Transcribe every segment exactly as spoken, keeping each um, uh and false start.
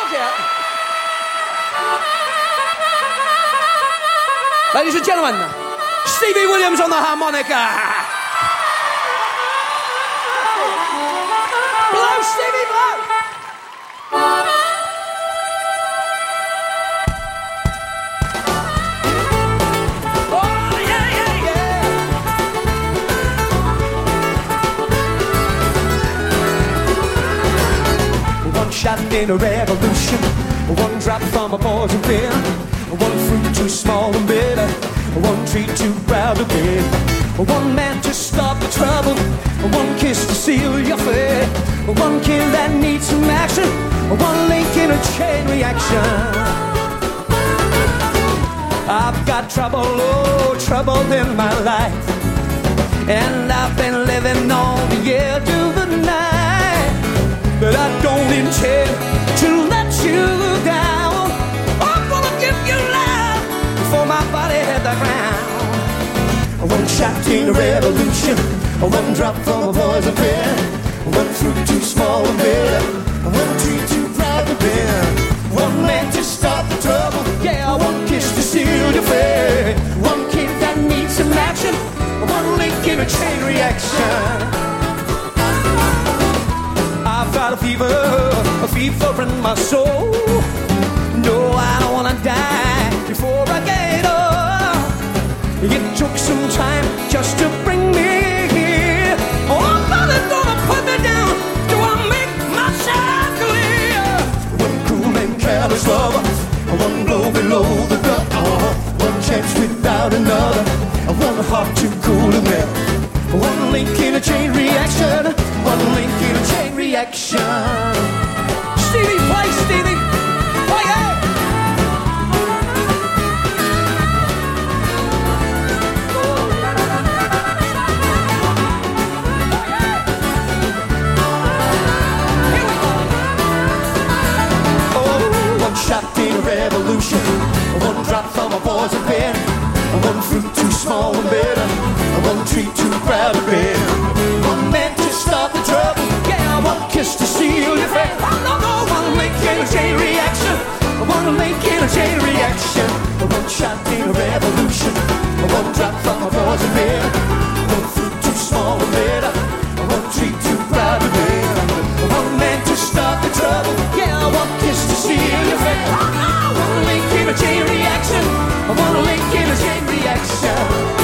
Look out. Ladies and gentlemen, Stevie Williams on the harmonica. Blow, Stevie, blow. Oh, yeah, yeah, yeah. One shot in a revolution, one drop from a poison pill, one fruit too small and bitter, one tree too proud to bend, one man to stop the trouble, one kiss to seal your fate, one kill that needs some action, one link in a chain reaction. I've got trouble, oh, trouble in my life, and I've been living on the edge of the night, but I don't intend to let you down. I'm gonna give you life before my body hit the ground. One shot in a revolution, one drop from a poison pen, one fruit too small and bitter, one tree too proud to bend, one man to stop the trouble, yeah, one kiss to seal your fate, one kid that needs some action, one link in a chain reaction. I've got a fever, a fever in my soul. No, I don't wanna die before I get up. It took some time just to bring me here. Oh, nobody's gonna put me down till I make myself clear. One cool and careless lover, one blow below the gut, oh, one chance without another, one heart too cool to melt, one link in a chain reaction, one link in a chain reaction. Stevie, play, Stevie. Play it. Oh, one shot in a revolution, one drop from a poison pen, one fruit too small and bitter, one tree too proud to bend, one man to stop the trouble, yeah, one kiss to seal your fate. Oh, no, no, one link in a chain reaction, one link in a chain reaction, one shot in a revolution, one drop from a poison pen, one fruit too small and bitter, one tree too proud to bend, one man to stop the trouble, yeah, one kiss to seal your fate. Oh, no, one link in a chain reaction, one link in a chain reaction.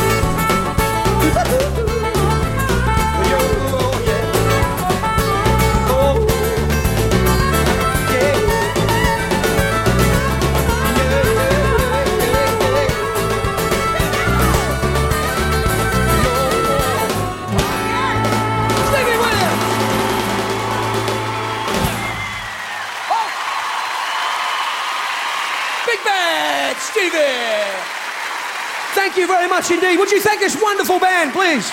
Thank you very much indeed. Would you thank this wonderful band, please?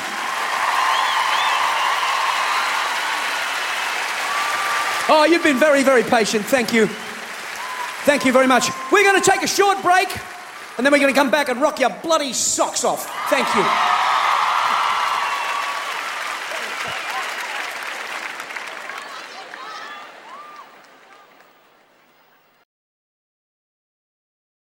Oh, you've been very, very patient. Thank you. Thank you very much. We're going to take a short break, and then we're going to come back and rock your bloody socks off. Thank you.